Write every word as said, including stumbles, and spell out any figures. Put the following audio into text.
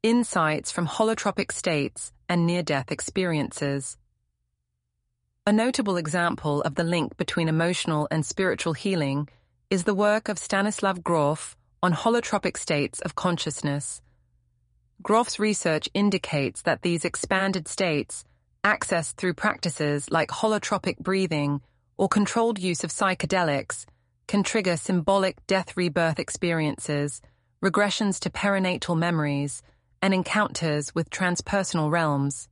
insights from holotropic states and near-death experiences. A notable example of the link between emotional and spiritual healing is the work of Stanislav Grof on holotropic states of consciousness. Grof's research indicates that these expanded states, accessed through practices like holotropic breathing or controlled use of psychedelics, can trigger symbolic death-rebirth experiences, regressions to perinatal memories, and encounters with transpersonal realms.